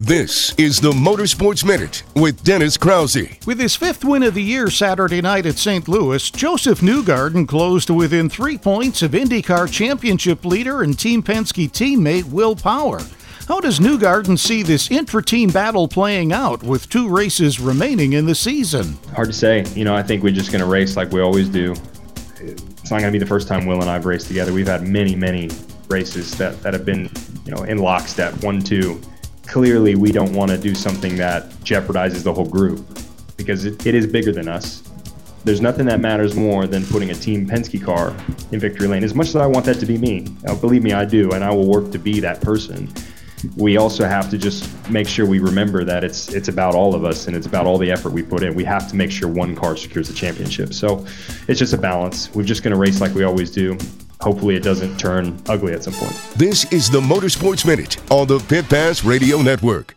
This is the Motorsports Minute with Dennis Krause. With his fifth win of the year Saturday night at St. Louis, Joseph Newgarden closed to within 3 points of IndyCar Championship leader and Team Penske teammate Will Power. How does Newgarden see this intra-team battle playing out with 2 races remaining in the season? Hard to say. I think we're just going to race like we always do. It's not going to be the first time Will and I have raced together. We've had many races that have been, in lockstep, 1-2. Clearly, we don't want to do something that jeopardizes the whole group because it is bigger than us. There's nothing that matters more than putting a Team Penske car in victory lane. As much as I want that to be me, believe me, I do, and I will work to be that person. We also have to just make sure we remember that it's about all of us and it's about all the effort we put in. We have to make sure one car secures the championship. So it's just a balance. We're just going to race like we always do. Hopefully it doesn't turn ugly at some point. This is the Motorsports Minute on the Pit Pass Radio Network.